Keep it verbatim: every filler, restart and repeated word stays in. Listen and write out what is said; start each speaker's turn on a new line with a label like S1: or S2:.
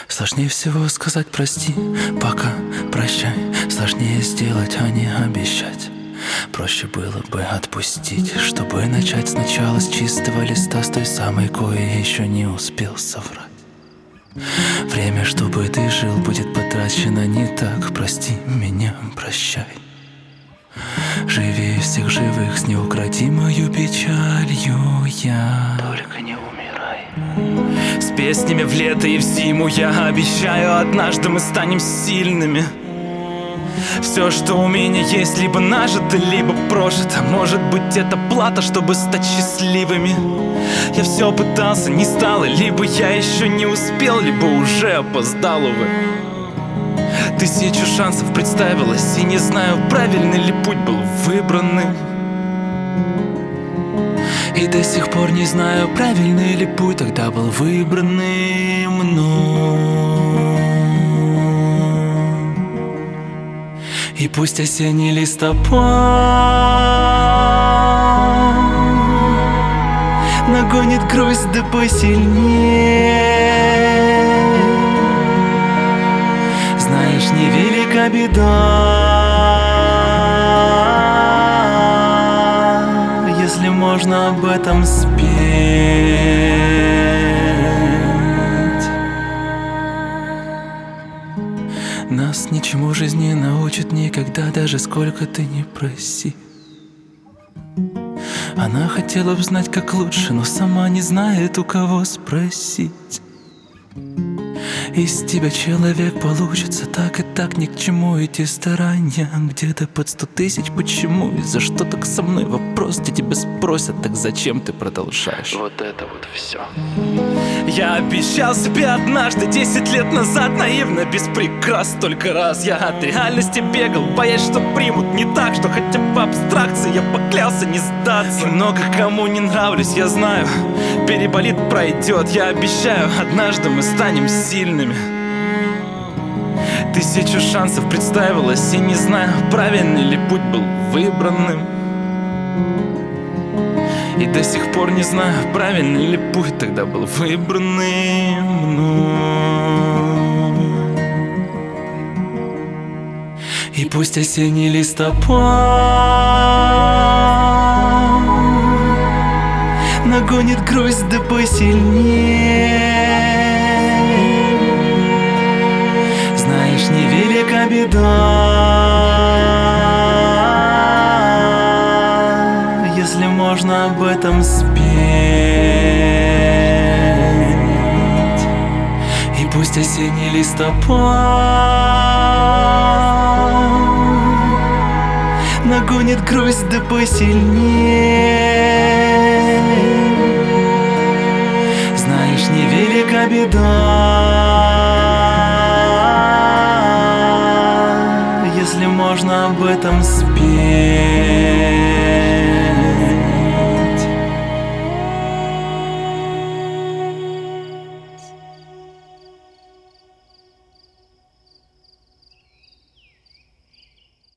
S1: Сложнее всего сказать прости, пока прощай. Сложнее сделать, а не обещать. Проще было бы отпустить, чтобы начать сначала с чистого листа, с той самой, кое еще не успел соврать. Время, чтобы ты жил, будет потрачено не так. Прости меня, прощай. Живее всех живых с неукротимою печалью я. Только не умирай.
S2: С песнями в лето и в зиму я обещаю, однажды мы станем сильными. Все, что у меня есть, либо нажито, либо прожито. Может быть, это плата, чтобы стать счастливыми. Я все пытался, не стало. Либо я еще не успел, либо уже опоздал, увы. Тысячу шансов представилось, и не знаю, правильный ли путь был выбранным.
S1: И до сих пор не знаю, правильный ли путь тогда был выбранным мной. И пусть осенний листопад нагонит грусть да посильнее. Знаешь, невелика беда, если можно об этом спеть. Нас ничему жизнь не научит никогда, даже сколько ты не проси. Она хотела бы знать, как лучше, но сама не знает, у кого спросить. Из тебя человек получится, так и так ни к чему идти старания. Где-то под сто тысяч, почему и за что так со мной вопрос, где тебя спросят, так зачем ты продолжаешь?
S2: Вот это вот все. Я обещал себе однажды, десять лет назад, наивно, без прикрас. Только раз я от реальности бегал, боясь, что примут не так, что хотя бы абстракции я поклялся не сдаться. И много кому не нравлюсь, я знаю, переболит, пройдет. Я обещаю, однажды мы станем сильными. Тысячу шансов представилось, и не знаю, правильный ли путь был выбранным. И до сих пор не знаю, правильный ли путь тогда был выбранным мной. И пусть осенний листопад нагонит грусть да посильнее. Знаешь, невелика беда, если можно об этом спеть. И пусть осенний листопад нагонит грусть да посильнее. Знаешь, невелика беда, если можно об этом спеть.